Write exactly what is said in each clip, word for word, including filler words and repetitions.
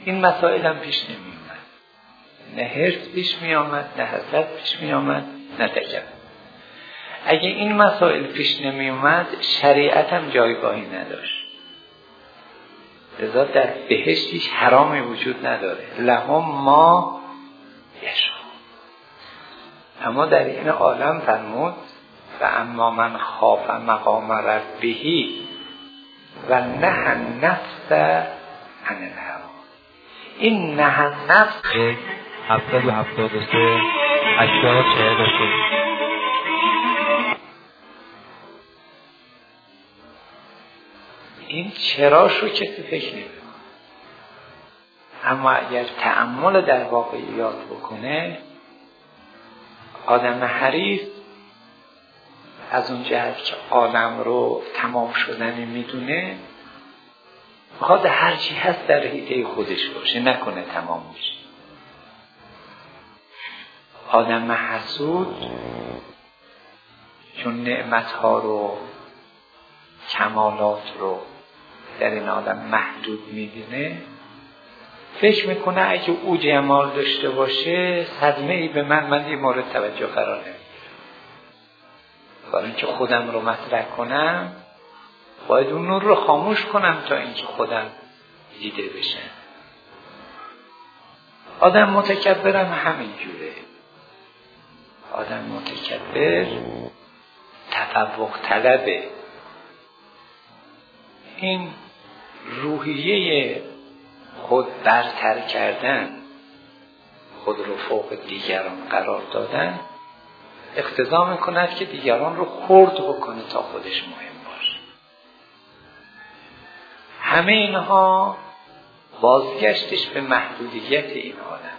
این مسائل هم پیش نمی اومد. نه حرص پیش می آمد، نه حسد پیش می آمد، نه تکبر. اگه این مسائل پیش نمی اومد شریعت هم جایگاهی نداشت. لذا در بهشت هیچ حرامی وجود نداره. لهم ما یشاءون. اما در این عالم فرمود و اما من خاف مقام ربه و نهى النفس عن الهوى. این نهى النفس هفتاد و هفتاد و سه هشتاد چهل و سه. این چراشو کسی فکر نمی‌کنه. اما اگر تأمل در واقعیات بکنه، آدم حریص از اون جهت که عالم رو تمام شدنی میدونه، میخواد هر چی هست در حیطه خودش باشه، نکنه تمام میشه. آدم حسود چون نعمتها رو، کمالات رو در این آدم محدود میبینه، فکر میکنه اگه او جمال داشته باشه صدمه ای به من من یه مورد توجه قرار نمیگیرم. برای اینکه خودم رو مطرح کنم باید اون نور رو خاموش کنم تا اینکه خودم دیده بشه. آدم متکبرم همین جوره. آدم متکبر تفوق طلبه. این روحیه خود برتر کردن، خود رو فوق دیگران قرار دادن، اقتضا میکند که دیگران رو خرد بکنه تا خودش مهم باشه. همه اینها بازگشتش به محدودیت این عالم.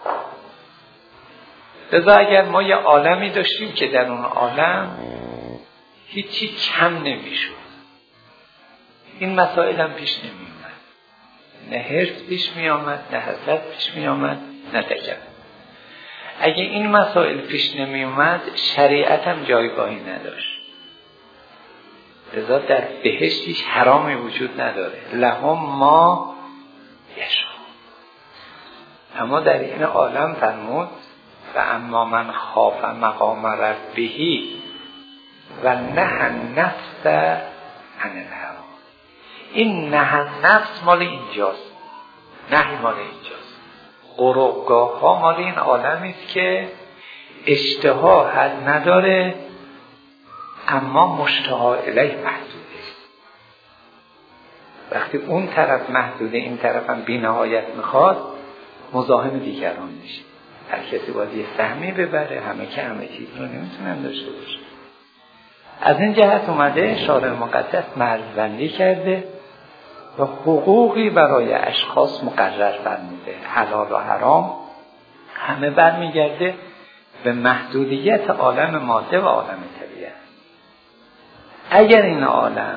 لذا اگر ما یه عالمی داشتیم که در اون عالم هیچی کم نمیشد، این مسائل هم پیش نمی اومد. نه حرص پیش می آمد، نه حسد پیش می آمد، نه تکبر. اگه این مسائل پیش نمی اومد شریعت هم جایگاهی نداشت. لذا در بهشت هیچ حرامی وجود نداره. لهم ما یشاءون. اما در این عالم فرمود و اما من خاف مقام ربه و نهى النفس عن الهوى. این نهى النفس مال اینجاست، نهی مال اینجاست. قربگاه ها مال این عالمی است که اشتها حد نداره اما مشتها الیه محدوده. وقتی اون طرف محدوده این طرف هم بی نهایت میخواد، مزاحم دیگران میشه. هر کسی باید یه سهمی ببره، همه که همه چیز رو نمیتونن داشته باشه. از این جهت اومده شارع مقدس مرزبندی کرده و حقوقی برای اشخاص مقرر فرموده. حلال و حرام همه برمیگرده به محدودیت عالم ماده و عالم طبیعت. اگر این عالم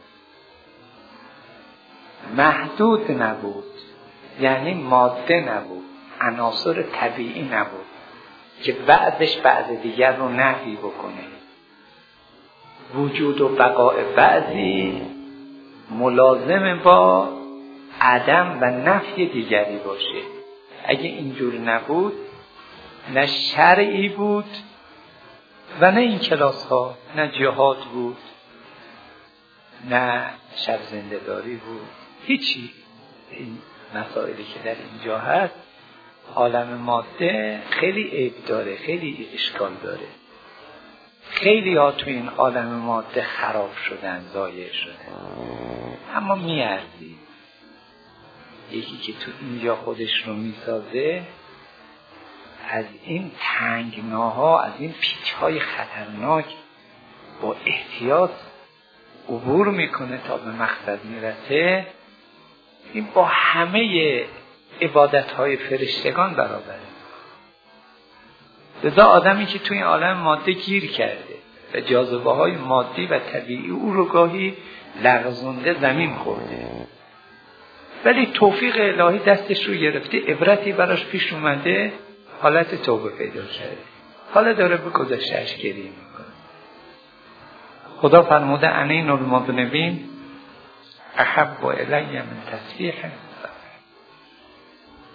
محدود نبود، یعنی ماده نبود، عناصر طبیعی نبود که بعدش بعد دیگر رو نفی بکنه، وجود و بقاء بعضی ملازم با عدم و نفی دیگری باشه. اگه اینجور نبود نه شرعی بود و نه این کلاس ها، نه جهاد بود، نه شب زنده داری بود، هیچی. این مسائلی که در اینجا هست، عالم ماده خیلی عیب داره، خیلی اشکال داره. خیلی ها تو این عالم ماده خراب شدن، ضایع شدن. اما میارزید یکی که تو اینجا خودش رو میسازه از این تنگناها، از این پیچهای خطرناک با احتیاط عبور میکنه تا به مقصد میرسه. این با همه عبادتهای فرشتگان برابره. لذا آدمی که توی عالم ماده گیر کرده و جاذبه های مادی و طبیعی او رو گاهی لغزونده زمین خورده، ولی توفیق الهی دستش رو گرفته، عبرتی براش پیش اومده، حالت توبه پیدا کرده، حالا داره به گذشته‌اش گریه میکنه. خدا فرموده انین المذنبین احب الی من تسبیح.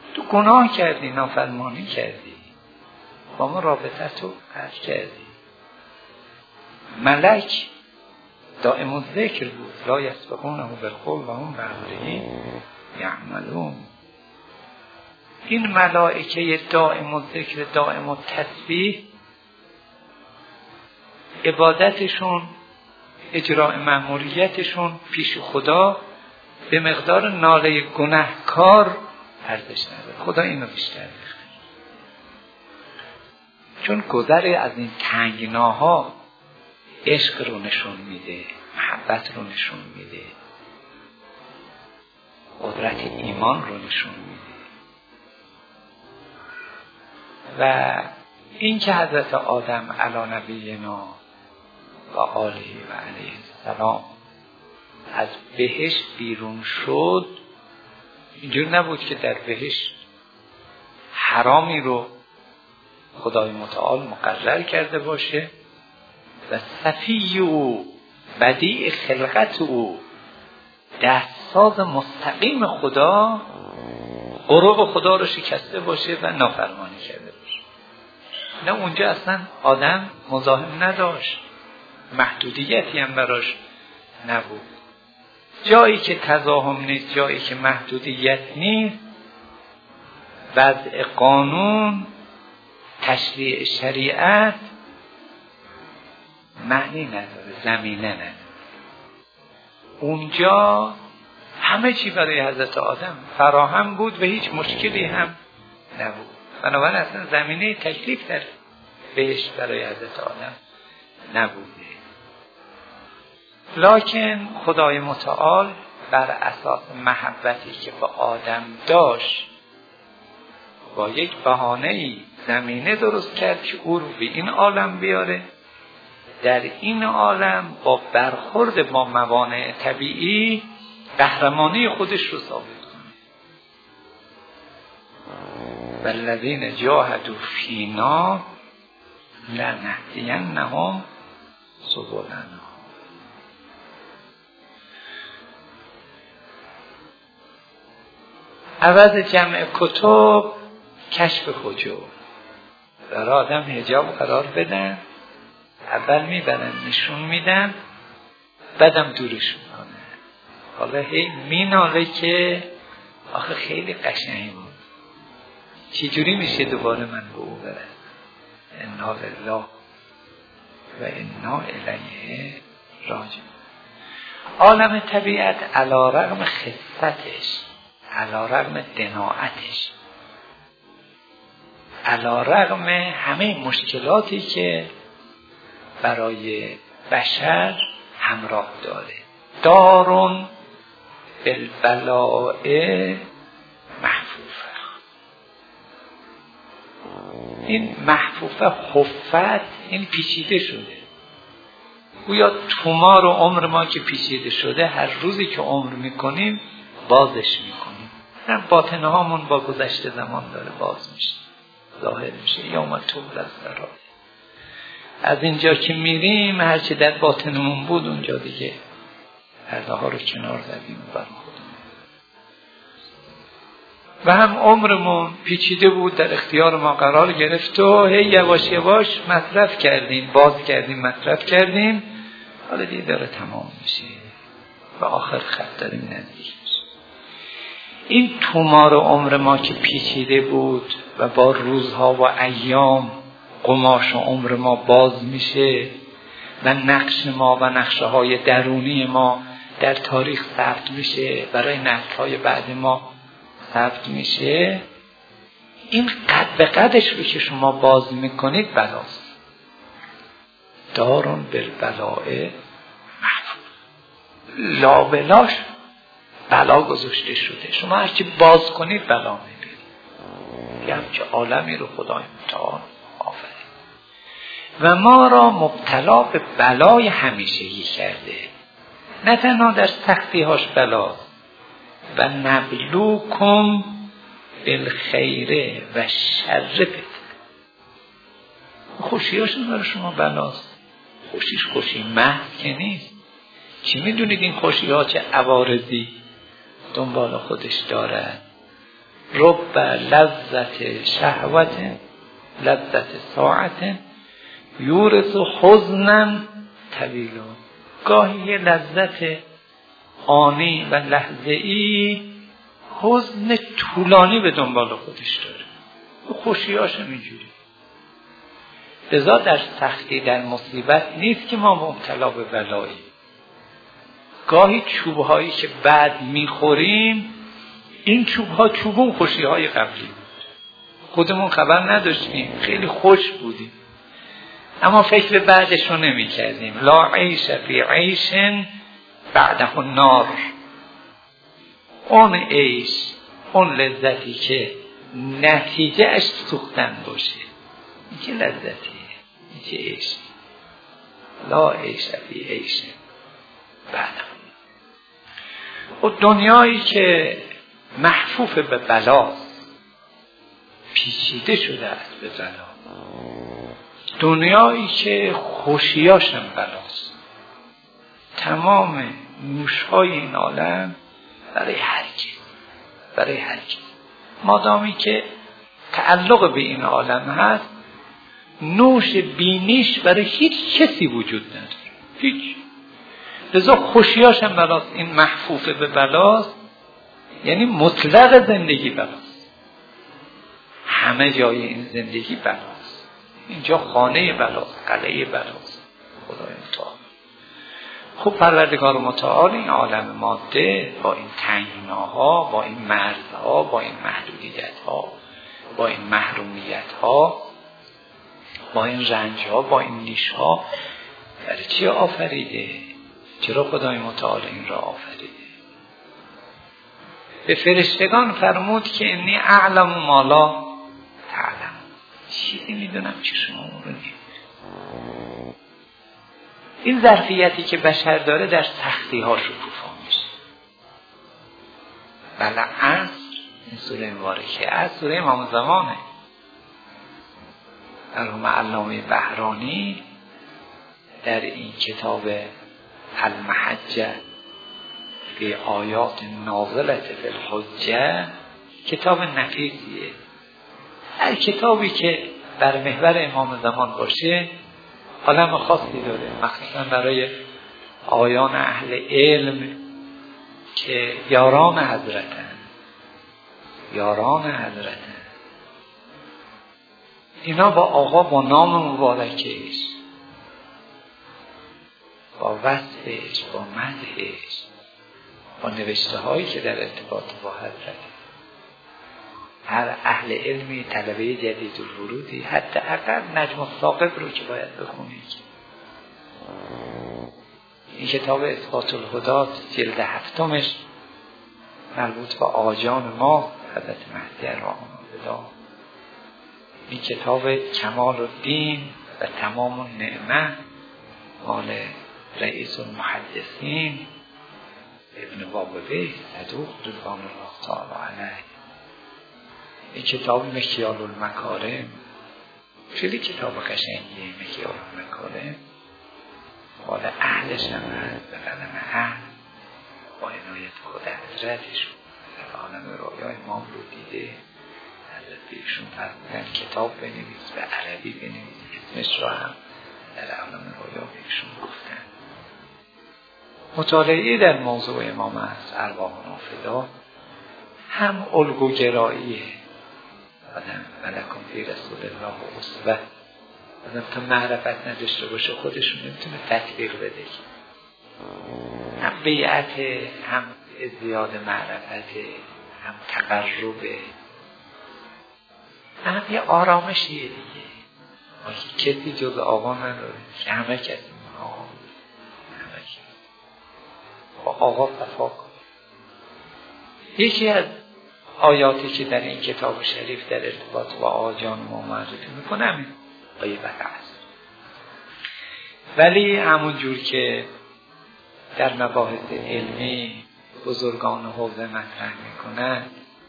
تو گناه کردی، نافرمانی کردی، با ما رابطه تو قطع کردی. ملک دائم الذکر بود، لا یسبقونه بالقول و هم بأمره یعملون. این ملائکه دائم الذکر دائم التسبیح عبادتشون، اجراء مأموریتشون پیش خدا به مقدار ناله گناهکار ارزش نداره. خدا اینو بیشتر میخواد، چون گذر از این تنگناها عشق رو نشون میده، محبت رو نشون میده، قدرت ایمان رو نشون میده. و این که حضرت آدم علی نبینا و آله و علیه السلام از بهشت بیرون شد، اینجور نبود که در بهشت حرامی رو خدای متعال مقرر کرده باشه و صفی او، بدیع خلقت او، دستساز مستقیم خدا، قرب خدا رو شکسته باشه و نافرمانی کرده باشه. نه، اونجا اصلا آدم مزاحم نداشت، محدودیتی هم براش نبود. جایی که تزاحم نیست، جایی که محدودیت نیست، وضع قانون، تشریع شریعت معنی نداره، زمینه نداره. اونجا همه چی برای حضرت آدم فراهم بود و هیچ مشکلی هم نبود. بنابراین اصلا زمینه تکلیف در بهشت برای حضرت آدم نبوده. لکن خدای متعال بر اساس محبتی که با آدم داشت با یک بهانه‌ای زمینه درست کرد که او رو به این عالم بیاره، در این عالم با برخورد با موانع طبیعی قهرمانی خودش رو ثابت کنه. والذین جاهدوا فینا لنهدینهم سبلنا. عوض جمع کتب کشف حجاب. برای آدم حجاب قرار بدن، اول میبرن نشون میدن، بعدم دورش میکنه. حالا هی میناله که آخه خیلی قشنگی بود، چجوری میشه دوباره من به او برم؟ انا لله و انا الیه راجعون. عالم طبیعت علی رغم خفتش، علی رغم دناعتش، علی رغم همه مشکلاتی که برای بشر همراه داره، دارون بالبلاء محفوفه. این محفوفه خفت، این پیچیده شده. گویا تومار و عمر ما که پیچیده شده، هر روزی که عمر میکنیم بازش میکنیم. باطنه هامون با گذشت زمان داره باز میشه، ظاهر میشه. یوم تبلی السرائر. از اینجا که میریم هرچی در باطنمون بود اونجا دیگه پرده ها رو کنار زدیم برای خودمون. و هم عمرمون پیچیده بود، در اختیار ما قرار گرفت و هی یواش یواش مصرف کردیم، باز کردیم، مصرف کردیم. حالا دیگه داره تمام میشه و آخر خط داریم نزدیک میشه. این تومار عمر ما که پیچیده بود و با روزها و ایام قماش عمر ما باز میشه و نقش ما و نقشه های درونی ما در تاریخ ثبت میشه، برای نسل های بعد ما ثبت میشه. این قد به قدش رو که شما باز میکنید بلاست. دارون بالبلاء محفوظ. لابلاش بلا گذاشته شده، شما هرچی باز کنید بلا میبینید. یه همچه عالمی رو خدای متعال آفرید و ما را مبتلا به بلای همیشگی کرده، نه تنها در سختی هاش بلا. و نبلوکم بالخیر و شر فتنه. خوشی هاشون برای شما بلاست. خوشیش خوشی محض که نیست. چی میدونید این خوشی ها چه عوارضی دنبال خودش داره؟ رب لذت شهوت لذت ساعت یورث حزنا طویلا. گاهی یه لذت آنی و لحظه‌ای حزن طولانی به دنبال خودش داره. خوشیاش اینجوری. لذا در سختی در مصیبت نیست که ما مبتلا به بلایی. گاهی چوبهایی که بعد میخوریم این چوبها چوبون خوشیهای قبلی بود، خودمون خبر نداشتیم، خیلی خوش بودیم اما فکر بعدش رو نمی کردیم. لا عیش فی عیش بعده النار. اون عیش، اون لذتی که نتیجه اش سوختن باشه، این که لذتیه، این که عیش. لا عیش فی عیش بعده. و دنیایی که محفوف به بلاست، پیچیده شده است به بلا، دنیایی که خوشیاشم بلاست. تمام نوشهای این عالم برای هر کی، برای هر کی، مادامی که تعلق به این عالم هست، نوش بینیش برای هیچ کسی وجود نداره، هیچ. لذا خوشیاشم بلاست. این محفوف به بلاست یعنی مطلق زندگی بلاست، همه جای این زندگی بلاست. اینجا خانه بلاست، قلعه بلاست. خدای متعال. خب پروردگار متعال این عالم ماده با این تنگناها، با این مرزها، با این محدودیتها، با این محرومیتها، با این رنجها، با این نیشها برای چی آفریده؟ چرا خدای متعال این را آفریده؟ به فرشتگان فرمود که انی اعلم ما لا تعلم. چیزی میدونم که شما اون رو نمیدونید. این ظرفیتی که بشر داره در سختی ها شکوفا میشه. بله عصر، این سوره مبارکه عصر سوره امام زمانه. مرحوم علامه بهرانی در این کتاب المحجه به آیات نازلت فی الحجه، کتاب نفیسیه. هر کتابی که بر محور امام زمان باشه عالم خاصی داره، مخصوصا برای آیان اهل علم که یاران حضرتن، یاران حضرتن. اینا با آقا با نام مبارکش، با وصفش، با مدحش، با نوشته هایی که در ارتباط با حضرت، هر اهل علمی طلبه جدید الورودی حتی اقل نجم الثاقب رو که باید بخونید. این کتاب اثبات الهدات جلد هفتمش مربوط به آجان ما حضرت مهدی ارواحنا. این کتاب کمال الدین و تمام النعمه مال رئیس المحدثین ابن بابوی صدوق رضوان الله تعالی علیه. این کتاب مکیال المکارم خیلی کتاب قشنگیه. مکیال المکارم مال اهلش هم هست، به قلم اهل با عنایت خود حضرتش در عالم رویا امام رو دیده. حضرت ایشون فرمودن کتاب بنویس، به عربی بنویس، اسمش رو هم در عالم رویا ایشون گفتن. مطالعه در موضوع امام هست ارواحنا فدا هم الگوگراییه. آدم ملکم فی رسول الله و اسوه. آدم تا معرفت نداشته باشه خودشون نمیتونه تطبیق بده. هم بیعت، هم ازدیاد معرفت، هم تقربه، هم یه آرامشیه دیگه. کسی جز آقا نداره که همه کسی آقا همه کسی با آقا صفا کن. یکی از آیاتی که در این کتاب شریف در ارتباط با آجان ما معرفی میکنم آیه بقیه است. ولی همون جور که در مباحث علمی بزرگان حوزه مطرح میکنن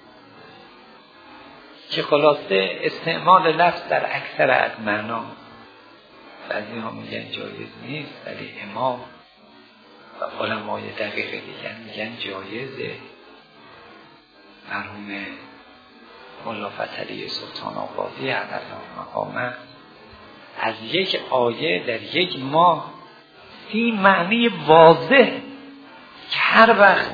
که خلاصه استعمال لفظ در اکثر از معنا، بعضی ها میگن جایز نیست ولی امام و علمای دقیق دیگر میگن جایزه. مرحوم ملا فتحعلی سلطان آبادی علیه مقامه از یک آیه در یک ماه این معنی واضح که هر وقت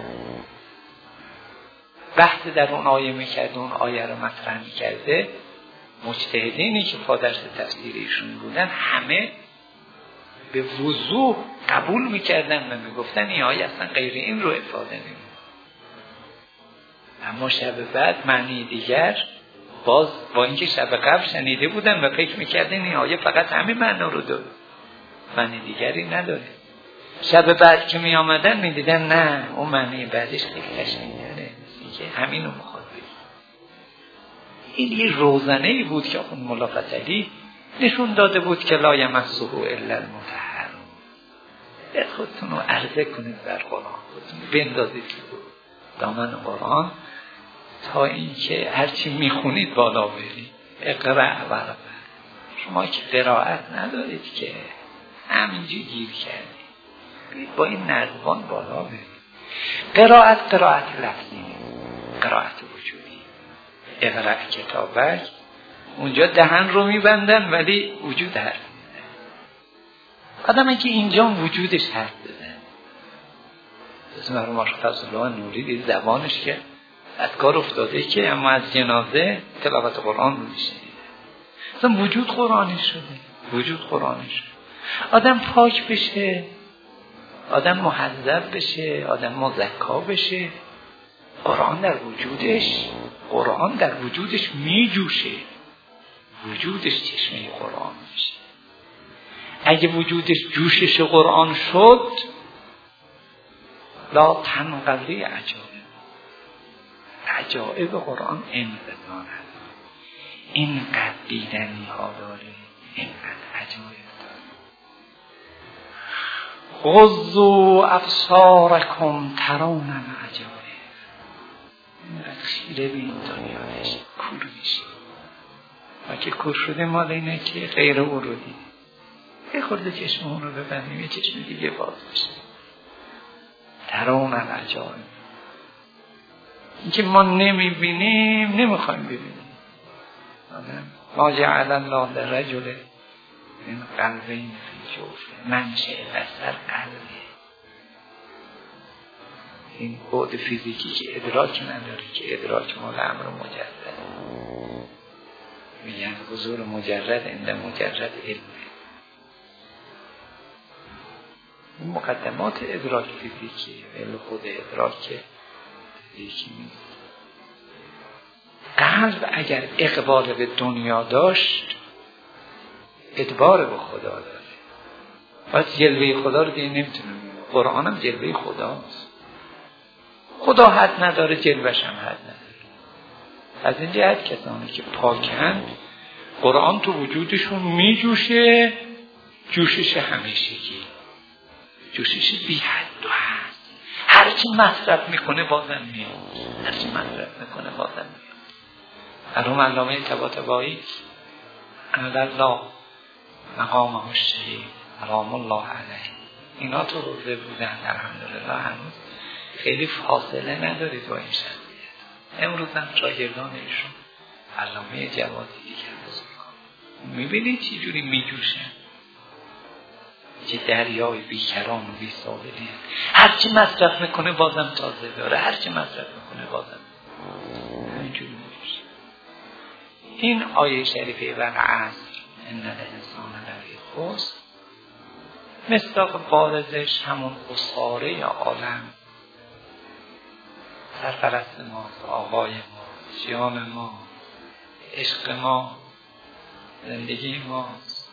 بحث در اون آیه میکرده اون آیه رو مطرح میکرده مجتهدینی که پادرس تفسیر ایشون بودن همه به وضوح قبول میکردن و میگفتن این آیه اصلا غیر این رو افاده نمیده. اما شب بعد معنی دیگر باز با اینکه شب قبل شنیده بودن و فکر میکردن این آیه فقط همین معنا رو داره معنی دیگری نداره. شب بعد که می آمدن می دیدن نه اون معنی بعدش خیلی قشنگ‌تره که همینو میخواد بگه. این یه روزنه‌ای بود که اون ملا فتحعلی نشون داده بود که لا یمسه الا المطهرون. خودتون رو عرضه کنید در قرآن، خودتون بندازید دامن قرآن تا اینکه هرچی میخونید بالا برید. اقرأ ورقه. شما که قرائت ندارید که همینجی گیر کردید با این نظمان بالا برید. قرائت قرائت لفظی قرائت وجودی. اقرأ کتابک اونجا دهن رو میبندن ولی وجود حرف میزن. آدم که اینجا وجودش حرف بزن. اسم مرحوم آقا فضل الله نوری دید زبانش که از کار افتاده که اما از جنازه تلاوت قرآن رو میشنید. اصلا وجود قرآنی شده. وجود قرآنی شده. آدم پاک بشه، آدم محذب بشه، آدم مزکا بشه، قرآن در وجودش قرآن در وجودش میجوشه. وجودش چشمه قرآن میشه. اگه وجودش جوشش قرآن شد لا تنقضی عجایب. عجایب قرآن انقضا هست. اینقدر دیدنی ها داره، اینقدر عجایب داره. غضوا ابصارکم ترون العجایب. اینقدر خیره به این دنیایش کور میشه. و که کور شده مال اینه که غیر او رو دیده. یه خورده چشم اون رو ببندیم یه چشم دیگه باز بشه. ترون العجایب. این که ما نمیبینیم نمیخوایم ببینیم. ما جعل الله لرجل من قلبین فی جوفه. منشأ بصر قلبه. این بعد فیزیکی که ادراک نداره که ادراک مال امر مجرد. میگن حضور مجرد عند مجرد علمه. این مقدمات ادراک فیزیکی ولی خود ادراک فیزیکی نیست. قلب اگر اقبال به دنیا داشت ادبار به خدا داره. پس جلوه خدا رو دیگه نمیتونه. قرآن هم جلوه خداست. خدا حد نداره جلوش هم حد نداره. از این جهت کسانی که پاکن قرآن تو وجودشون میجوشه. جوشش همیشگی، جوشش بی حد و هست. هرچی مصرف میکنه بازم میاد. هرچی مصرف میکنه بازم میاد. مرحوم علامه طباطبایی الله مقامه الشریف سلام الله علیه اینا تو روزه بودن الحمدلله هنوز خیلی فاصله ندارید با این شخصیت. امروز هم شاگردان ایشون علامه جوادی دیگر بزرگان میبینید چی جوری میجوشن، چه دریای بیکران و بی ساحلی. هرچی مصرف میکنه بازم تازه داره، هرچی مصرف میکنه بازم اینجوری میجوشه. این آیه شریفه والعصر ان الانسان لفی خسر مصداق بارزش همون اساره عالم، سرپرست ماست، آقای ما، شیام ما، عشق ما، زندگی ماست،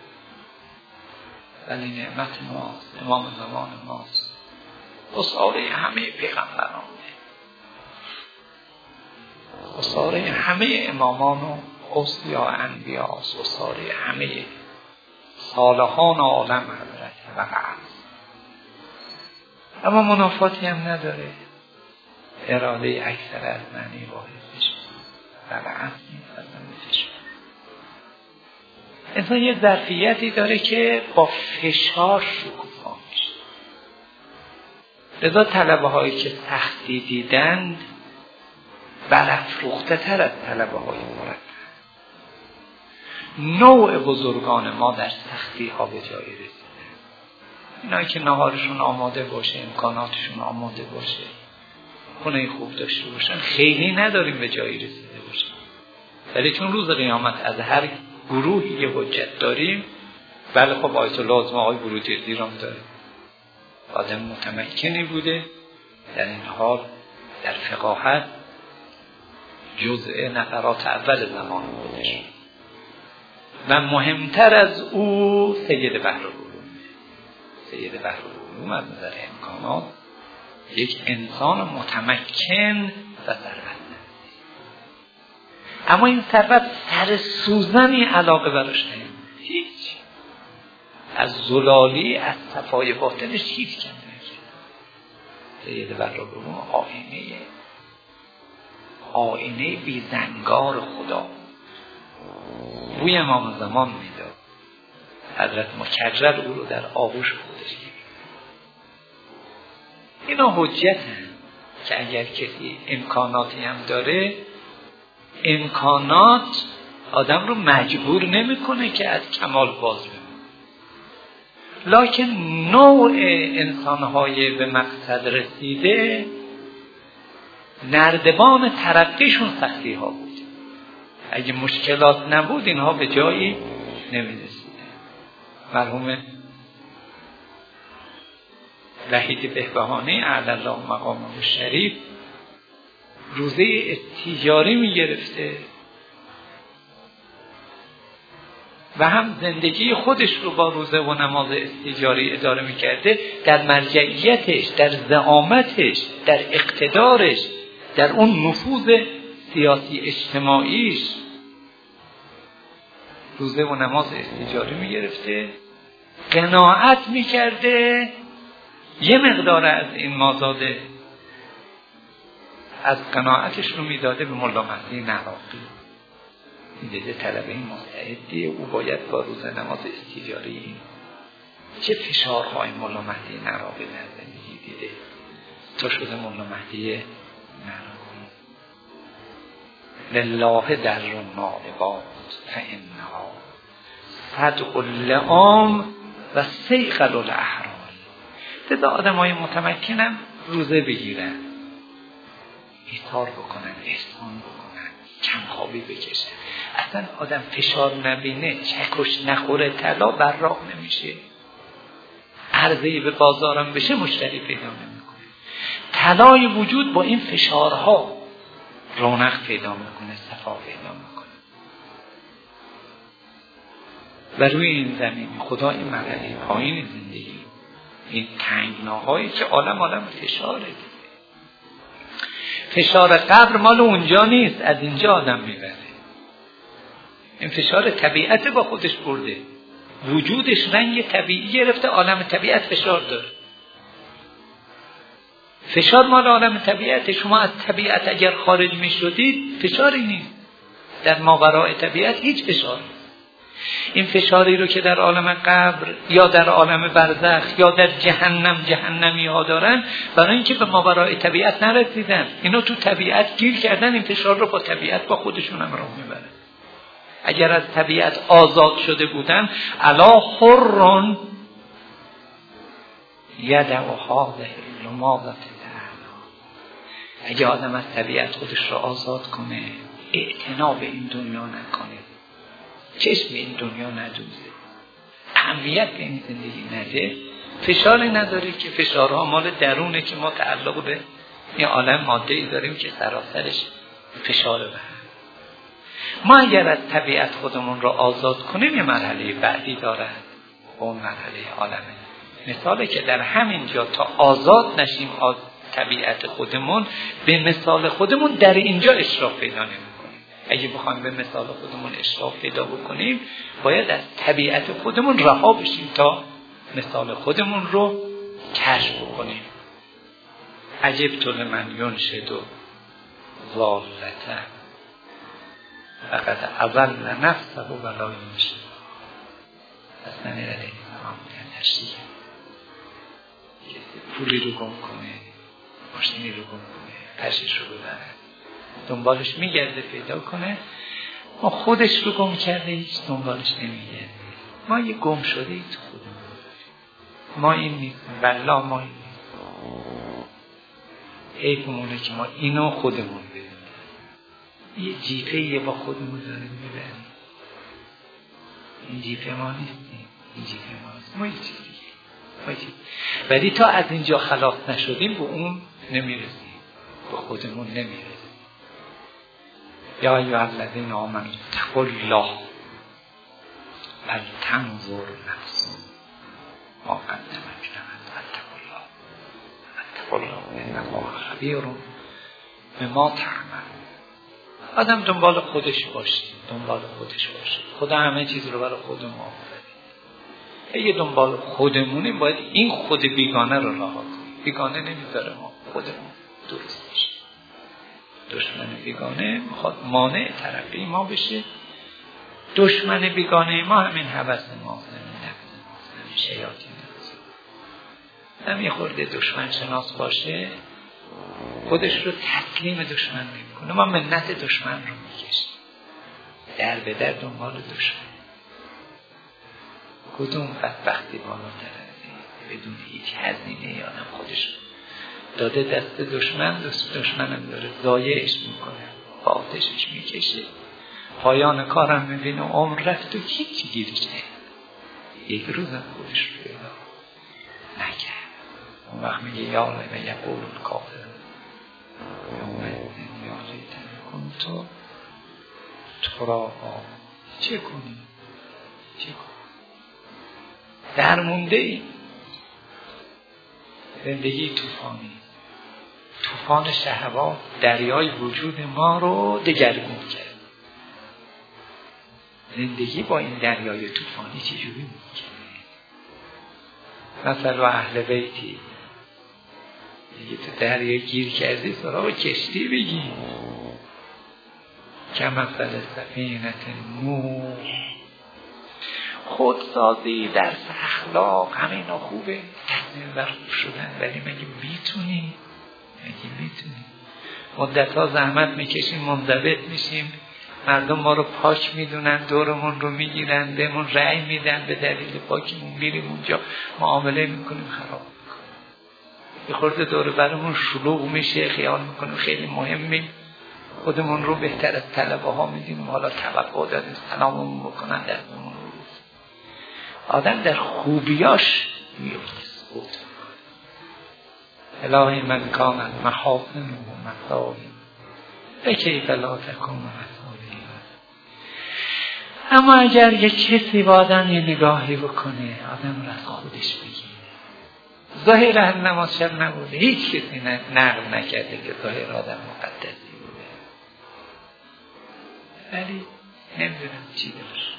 ولی نعمت ماست، امام زمان ماست، اساره همه پیغمبران، اساره همه امامان و اوصیا انبیا، اساره همه صالحان عالم حضرت و عصر. اما منافاتی هم نداره. اراده اکثر از معنی واحدش و عصر نیست از معنیش. انسان یه ظرفیتی داره که با فشار شکوفا میشه. لذا طلبه هایی که سختی دیدند برافروخته تر از طلبه های مرتب. نوع بزرگان ما در سختی ها به جایی رسیدن. اینایی که نهارشون آماده باشه، امکاناتشون آماده باشه، خونه خوب داشته باشن، خیلی نداریم به جایی رسیده باشن. ولی چون روز قیامت از هر گروهی یه حجت داریم، بله خب آیت الله عظمی آقای بروجردی را داره. آدم متمکنی بوده، در این حال در فقاهت جزء نفرات اول زمان بودش. و مهمتر از او سید بحرالعلوم. سید بحرالعلوم از نظر امکانات یک انسان متمکن و ثروتمند، اما این ثروت سر سوزنی علاقه براش نمیده. هیچ از زلالی از صفای باطنش هیچ کم نکرد. سید بحرالعلوم آینه آینه بیزنگار خدا. بوی امام زمان میداد. حضرت مکرر او رو در آغوش خودش گرفت. اینا حجت هم که اگر کسی امکاناتی هم داره، امکانات آدم رو مجبور نمیکنه که از کمال باز بمونه. لکن نوع انسانهای به مقصد رسیده نردبان ترقیشون سختی ها بود. اگه مشکلات نبود اینها به جایی نمی‌رسیدن. مرحوم وحید بهبهانی اعلی الله مقامه الشریف روزه استیجاری می‌گرفته و هم زندگی خودش رو با روزه و نماز استیجاری اداره می‌کرده. در مرجعیتش، در زعامتش، در اقتدارش، در اون نفوذ سیاسی اجتماعیش روزه و نماز استیجاری میگرفته، قناعت میکرده، یه مقدار از این مازاده از قناعتش رو میداده به ملا مهدی نراقی. میدیده طلبه مستعدی، او باید با روزه نماز استیجاری چه فشارهای ملا مهدی نراقی در زندگی دیده تا شده ملا مهدی نراقی. لله در نالبات فانها صدق اللعام و سیقل الاحرار. لذا آدم های متمکنم روزه بگیرن، ایثار بکنن، احسان بکنن، کمخوابی بکشن. اصلا آدم فشار نبینه، چکش نخوره، طلا براق نمیشه. عرضه‌ای به بازارم بشه مشتری پیدا نمیکنه. طلای وجود با این فشارها رونق پیدا میکنه، صفا پیدا میکنه. و روی این زمین خدا این مرحله پایین زندگی، این تنگناهایی که عالم عالم فشاره دیگه. فشار قبر مال اونجا نیست، از اینجا آدم میبره. این فشار طبیعت با خودش برده، وجودش رنگ طبیعی گرفته، عالم طبیعت فشار داره. فشار مال عالم طبیعت. شما از طبیعت اگر خارج می شدید فشاری نیست. در ماوراء طبیعت هیچ فشار نیست. این فشاری رو که در عالم قبر یا در عالم برزخ یا در جهنم جهنمی ها دارن، برای اینکه به ماوراء طبیعت نرسیدن، اینا تو طبیعت گیر کردن، این فشار رو با طبیعت با خودشون هم راه میبرن. اگر از طبیعت آزاد شده بودن، الا حرٌ یدعو هذه الرماضة. اگه آدم از طبیعت خودش رو آزاد کنه، اعتنا به این دنیا نکنه، چشم این دنیا ندوزه، اهمیت به این زندگی نده، فشاری نداره که فشارها مال درونه که ما تعلق به این عالم ماده‌ای داریم که سراسرش فشاره به هم. ما اگر از طبیعت خودمون رو آزاد کنیم یه مرحله بعدی داره، اون مرحله عالمه. مثاله که در همین جا تا آزاد نشیم از طبیعت خودمون، به مثال خودمون در اینجا اشراف پیدا نمی‌کنیم. اگه بخوایم به مثال خودمون اشراف پیدا بکنیم، باید از طبیعت خودمون رها بشیم تا مثال خودمون رو کشف بکنیم. عجبت لمن ینشد ضالته فقد اضل نفسه ولا ینشد. اصلا علیه السلام تشریح کسی پولی رو گم کنه، ماشینی رو گم کنه، پشش رو ببره، دنبالش میگرده پیدا کنه. ما خودش رو گم کرده هیچ دنبالش نمیگرده. ما یه گم شده ای تو خودمون. ما این نیستیم. والله ما این نیستیم. حیفمونه که ما اینو خودمون بدونیم. یه جیپه یه با خودمون داریم میبریم. این جیپه ما نیستیم. این جیپه ما نیستیم. ما یه چیز دیگه. ولی تا از اینجا خلاص نشدیم به اون نمیرسیم. به خودمون نمیرسیم. یا ایها الذین آمنوا اتقوا الله ولتنظر نفس ما قدمت لغد واتقوا الله واتقوا الله ان الله خبیر بما تعملون. آدم دنبال خودش باشه، دنبال خودش باشه. خدا همه چیز رو برای خودمون آفرید. اگه دنبال خودمونیم باید این خود بیگانه رو رها کنیم. بیگانه نمیذاره ما خودمون درست بشه. دشمن بیگانه میخواد مانع ترقی ما بشه. دشمن بیگانه ما همین هوس ما، همین نفس ما، همین شیاطین نفس ما. هم یه خورده دشمن شناس باشه خودش رو تسلیم دشمن نمیکنه. ما منت دشمن رو میکشیم در به در دنبال دشمن. کدوم بدبختی بالاتره بدون هیچ هزینه ای آدم خودش رو داده دست دشمن، دست دشمنم داره ضایعش میکنه، با آتشش میکشه، پایان کارم میبینه عمر رفت و هیچی گیرش نه. یک روزم خودش رو پیدا نکرد. اون وقت میگه یا رب یقول الکافر یوم الدین یا لیتنی کنت ترابا. چه کنی؟ چه کنی؟ درمونده ای. زندگی طوفانی، طوفان شهوات دریای وجود ما رو دگرگون کرد. زندگی با این دریای طوفانی چجوری میکنه؟ مثلا اهل بیتی دیگه تو دریا گیر کردی سراغ کشتی بگی که مثل سفینه نوح. خودسازی، درس اخلاق، همینا خوبه، تصمیم بر خوب شدن، ولی مگه میتونی؟ مگه میتونی؟ مدت ها زحمت میکشیم، منضبط میشیم، مردم ما رو پاک میدونن، دورمون رو میگیرن، بهمون رأی میدن، به دلیل پاکیمون میریم اونجا معامله میکنیم، خراب میکنیم. یه خورده دور برمون شلوغ میشه، خیال میکنیم خیلی مهمیم، خودمون رو بهتر از طلبه ها میدیم، حالا توقع داریم سلاممون بکنن دستمون. آدم در خوبیاش میفته سقوط میکنه. الهی من کانت محاسن و مساوی فکیف لا تکون مساوی. اما اگر یک کسی با آدم یه نگاهی بکنه، آدم رو از خودش بگیره. ظاهر نماز شب نبوده، هیچ کسی نقل نکرده که ظاهر آدم مقدسی بوده، ولی نمیدونم چی داشت.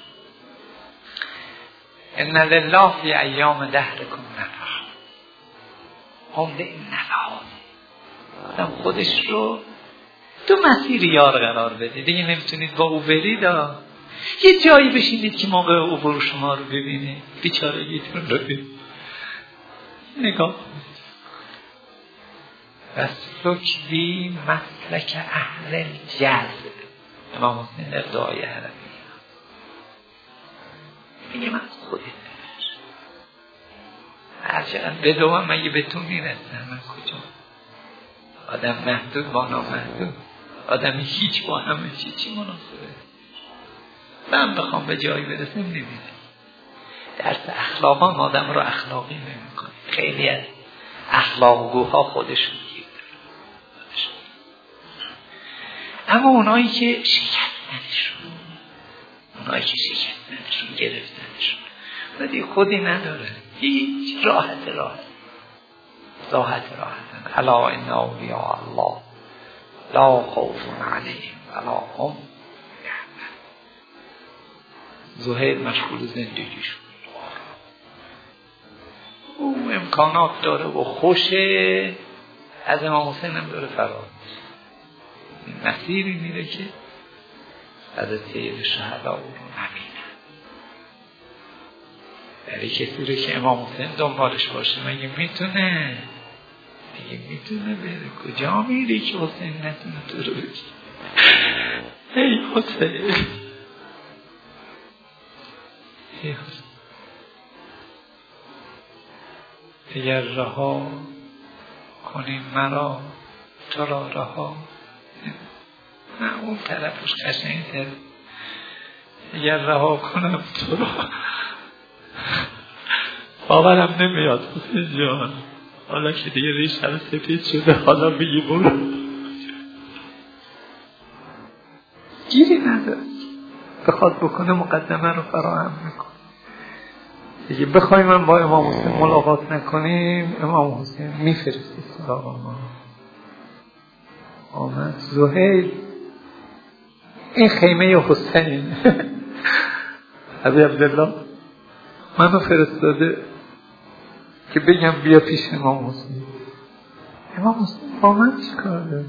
ان لله فی ایام دهرکم نفح. عمده این نفحات آدم خودش رو تو مسیر یار قرار بده. دیگه نمیتونید با او برید، یه جایی بشینید که موقع عبور شما رو ببینه، بیچارگیتون رو ببینه، نگاه وسلک بی مسلک اهل الجذب. امام حسین در دعای حرمی میگه من خودت هرچند بدوم مگه به تو میرسن، من کجا؟ آدم محدود با نامحدود، آدم هیچ با همه چی چی مناسبه؟ من بخوام به جایی برسم نمیده. درس اخلاقان آدم رو اخلاقی نمیکنه. خیلی از اخلاقگوها خودشون گیر دارن. اما اونایی که شکستنشون، اونایی که شکستنشون گرفتنشون ولی خودی نداره، هیچ راحت راحت راحت راحت الا ان اولیاء الله لا خوف علیهم ولا هم یحزنون. زهیر مشغول زندگی شد، او امکانات داره و خوشه، از امام حسین هم داره فرار این مسیری میره که از سید شهدا او رو نبینه. برای کسی رو که امام حسین دنبالش باشه مگه میتونه مگه میتونه بره؟ کجا میری که حسین نتونه تو رو بگی؟ ای حسین ای حسین اگر رها کنی مرا تو را رها نه اون طرفش قشنگ‌تره. اگر رها کنم تو را باورم نمیاد حسین جان، حالا که دیگه ریشم سفید شده حالا میگی برو، گیری نداره. بخواد بکنه مقدمه رو فراهم میکنه. دیگه بخوای من با امام حسین ملاقات نکنیم، امام حسین میفرسته سراغ ما. آمد زهیر این خیمه حسین ابی عبدالله منو فرستاده که بگم بیا پیش امام حسین. امام حسین با من چی کار داره؟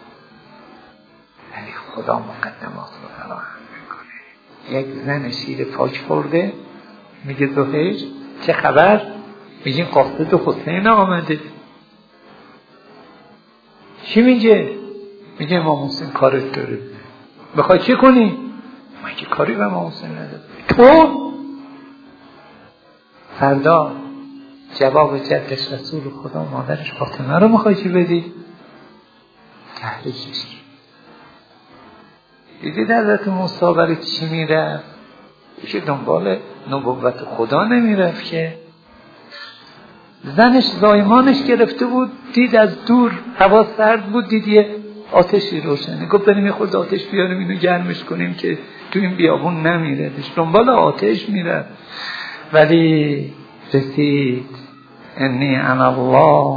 ولی خدا مقدمات رو فراهم میکنه. یک زن شیر پاک خورده میگه زهیر چه خبر؟ میگین قاصد حسین آمده. چی میگه؟ میگه امام حسین کارت داره، بخوای چی کنی؟ من که کاری به امام حسین نداره. تو فردا جواب جدش رسول خدا مادرش فاطمه رو میخوای چی بدی؟ تحریکش کی؟ دیدید حضرت موسی برای چی میرفت؟ که دنبال نبوت خدا نمیرفت که زنش زایمانش گرفته بود، دید از دور هوا سرد بود، دید یه آتشی روشنه، گفت بریم یه خورده آتش بیاریم اینو گرمش کنیم که تو این بیابون نمیردش. دنبال آتش میرفت ولی رسید انی انا الله.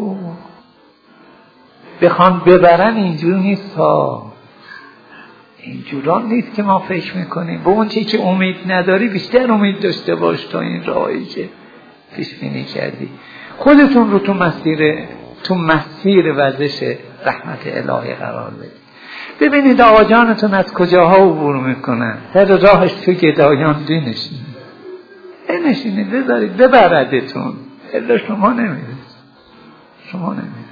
بخوان ببرن اینجور نیست ها، اینجوران نیست که ما فکر میکنیم. به اون چی که امید نداری بیشتر امید داشته باش تا این راهی که پیش بینی کردی. خودتون رو تو مسیر تو مسیر وزش رحمت الهی قرار بدید. ببینید آقا جانتون از کجاها عبور میکنن، سر راهش تو گدایان دی نشینید نشینید بذارید ببردتون، الا شما نمیرید شما نمیرید.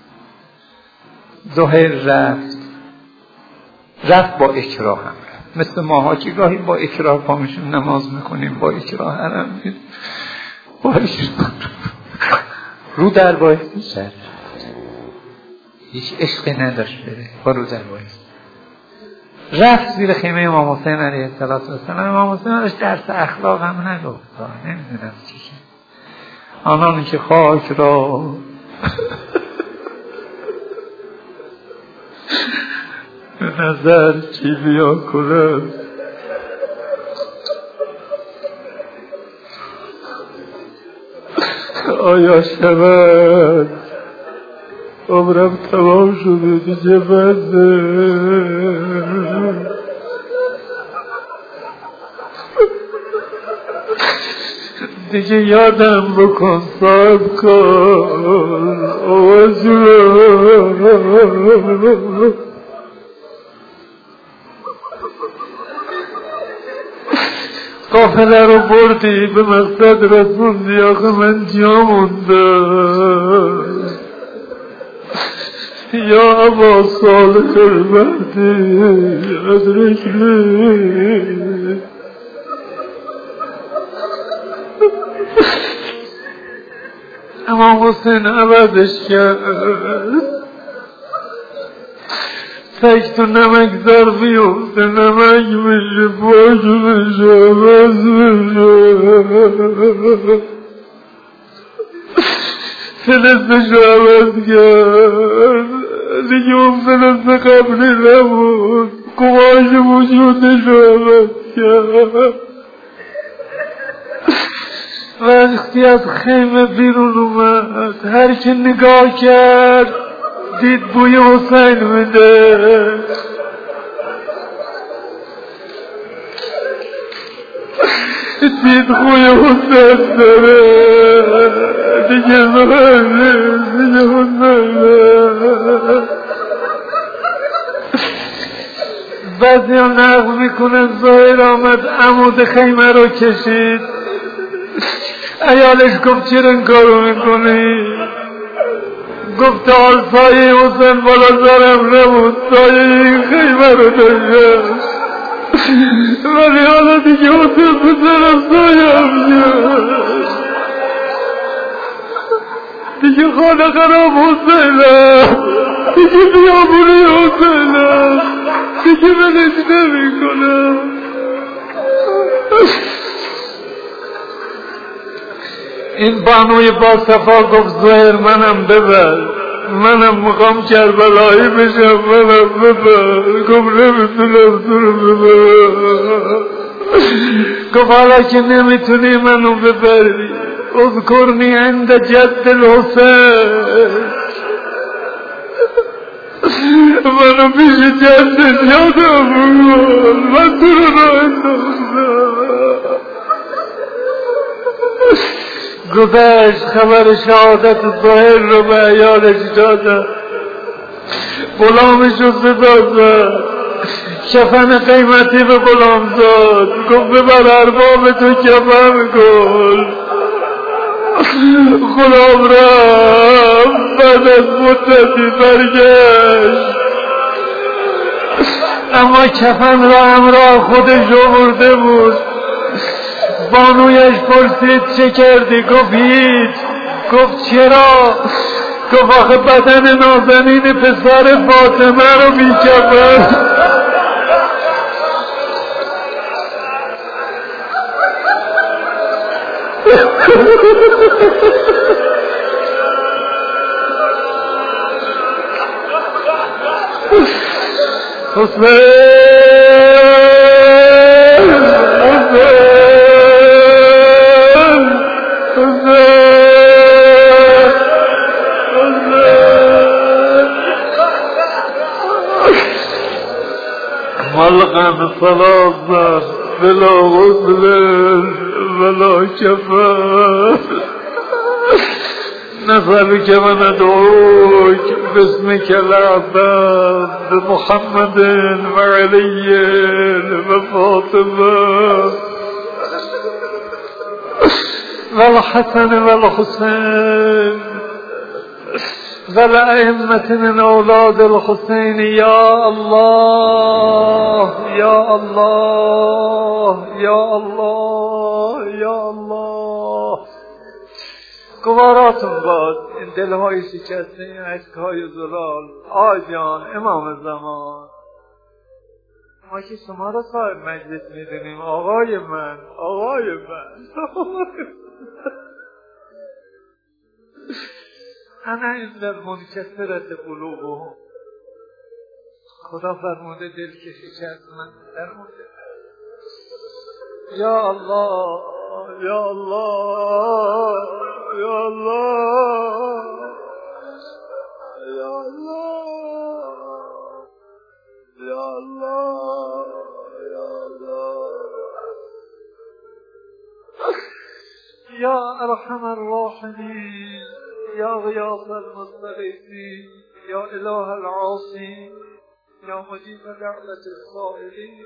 زهیر رفت رفت با اکراه هم رفت، مثل ماها که گاهی با اکراه پامیشون نماز میکنیم، با اکراه حرم میریم، با اکراه رو در بایستی شد، هیچ عشقی نداشت بره، با رو در بایستی رفت زیر خیمه امام حسین علیه السلام. امام حسین ازش درس اخلاق هم نگفت، نمیدونم چی که آنانی که خاک را به نظر چی بیا کنم آیا شود عمرم تمام شده دیگه بنده دیگه یادم بکن صاحب کن آوازو قافله رو بردی به مقصد رسوندی، آخه من جا موندم یا ابا صالح المهدی ادرکلی. امام حسین عوضش کرد، سگ تو نمک زر بیفته نمک میشه پاشو بشه عوض بشه، فلسطش عوض کرد دیگه اون فلسط قبلی نبود، قماش وجودش عوض کرد. وقتی از خیمه بیرون اومد هر که نگاه کرد دید بوی حسین میده، دید خوی حسین داره دیگه زهره دیگه حسین. بعضی ها نقل میکنن زهیر آمد عمود خیمه رو کشید، عیالش گفت چرا این کارو میکنی؟ گفت حال سایه حسین بالا سرم نبود، سایه این خیمه رو داشت، ولی حالا دیگه حسین بسرم سایه هم شد، دیگه خانه خراب حسینم، دیگه بیابونی حسینم، دیگه بلش نمی کنم. این بانوی با صفا گفت زهر منم ببر، منم مقام کربلایی بشم، منم ببر. گفت نمیتونم تو رو ببر. گفت حالا که نمیتونی منو ببری، اذکرنی عند جد الحسین، منو پیش جدت یادم بگل، من تو رو راه انداختم. گذشت خبر شهادت زهر رو به عیالش دادن، غلامش رو صدا زد، کفن قیمتی به غلام داد، گفت ببر ارباب تو کفن کن. غلام رفت، بعد از مدتی برگشت، اما کفن را همراه خودش آورده بود. بانویش پرسید چه کردی؟ گفت هیچ. گفت چرا؟ گفت آخه بدن نازنین پسر فاطمه رو میکفن. ملقن صلاة بلا غسل ولا كفان نسألك وندعوك باسمك العباد بمحمد وعلي وفاطمة والحسن والحسين والأئمة من أولاد الحسين. يا الله يا الله يا الله يا الله. گواراتون باد این دلهای شکسته، این عشقهای زلال. آجان امام زمان، ما که شما را صاحب مجلس میدونیم آقای من، آقای من انا این در منکسرت قلوبهم، خدا فرموده دلکشی کرد من در مورد. یا الله یا الله یا الله یا الله یا الله یا الله یا ارحم الراحمین یا غیاث المستغیثین یا اله العاصین یا مجیب دعوت السائلین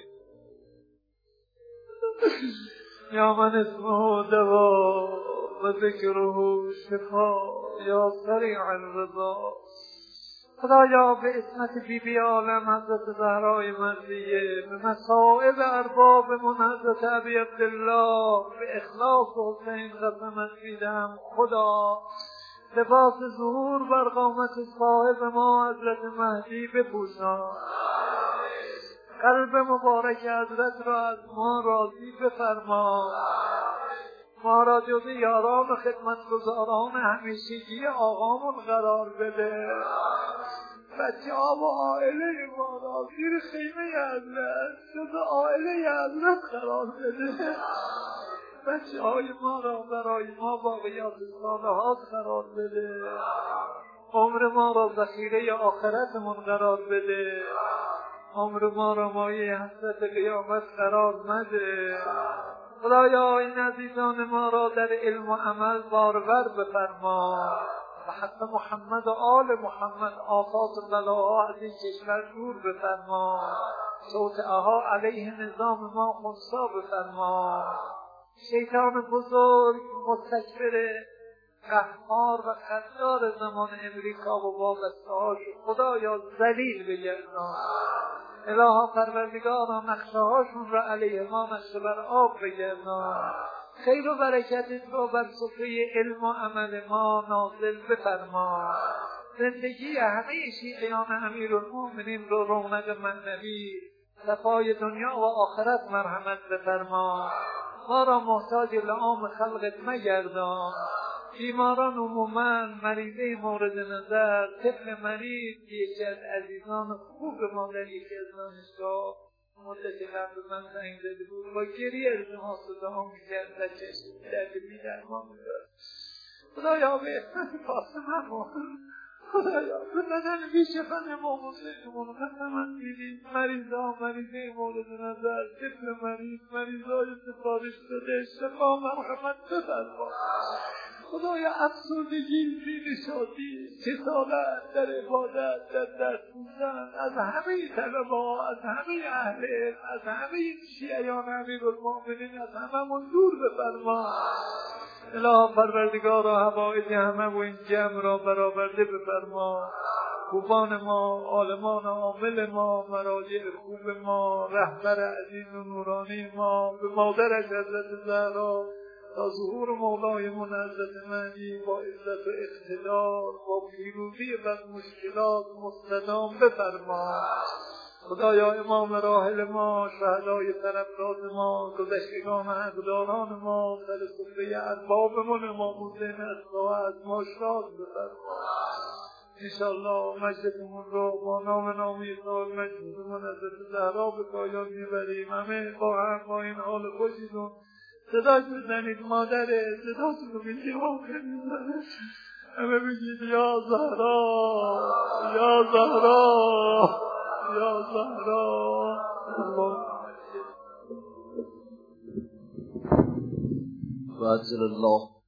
یا من اسمه دوا و ذکره شفا یا سریع الرضا. خدایا به اسمت بی بی عالم حضرت زهرای مرضیه، به مصائب اربابمون حضرت ابی عبدالله، به اخلاص حسین قسمت میدم خدا لباس ظهور بر قامت صاحب ما حضرت مهدی بپوشان، قلب مبارک حضرت را از ما راضی بفرما، ما را جز یاران و خدمتگزاران همیشگی آقامون قرار بده، بچه ها و عائله ما را زیر خیمه حضرت جز عائله حضرت قرار بده، بچه های ما را برای ما باقیات صالحات قرار بده، عمر ما را ذخیره آخرتمون قرار بده، عمر ما را مایه حسرت قیامت قرار مده. خدایا این عزیزان ما را در علم و عمل بارور بفرما و حتی محمد و آل محمد آفات و بلاها از این کشور دور بفرما، توطئه‌ها علیه نظام ما خنثی بفرما. شیطان بزرگ مستکبر قهار و خدار زمان امریکا و وابسته هاش خدایا ذلیل بگردان. الها پروردگارا نقشه هاشون را علیه ما نقشه بر آب بگردان. خیر و برکت رو بر سفره علم و عمل ما نازل بفرما. زندگی همه شیعیان امیرالمومنین رو رونق معنوی، صفای دنیا و آخرت مرحمت بفرما. ما را محتاج لعام خلقت مگردان. بیماران عموما، مریضه مورد نظر، طفل مریض، یکی از عزیزان خوب ما در یکی از دانشگاه مدت قبل من زنگ زده بود، با گریه التماس دعا میکرد و چشم درد بی‌درمان می‌داشت. خدایا به احسان فاطمه، خدایا به بدن بی‌شفن امام حسینمون قسمت میدیم. مریضا، مریضه مورد نظر، طفل مریض، مریضای سفارش شده، شفا مرحمت بفرما. خدایا افسردگی، بی‌نشاطی، کسالت در عبادت، در درس خوندن از همه طلبا، از همه اهل علم، از همه شیعیان امیرالمومنین، از هممون دور بفرما. الها پروردگارا حوائج همه و این جمع را برآورده بفرما. خوبان ما، عالمان عامل ما، مراجع خوب ما، رهبر عزیز و نورانی ما، به مادرش حضرت زهرا تا ظهور مولایمون حضرت مهدی با عزت و اقتدار، با پیروزی بر مشکلات مستدام بفرما. خدایا امام راحل ما، شهدای طرفدار ما، گذشتگان حقداران ما، سر سفره اربابمون امام حسین اسقا از ما شاد بفرما. انشاءالله مجلسمون رو با نام نامی سال مجلسمون حضرت زهرا به پایان میبریم. همه با هم با این حال خوشیدون صداش بزنید مادره، صداتون رو بگید همه بگید یا زهرا، یا زهرا، یا زهرا. و عزل الله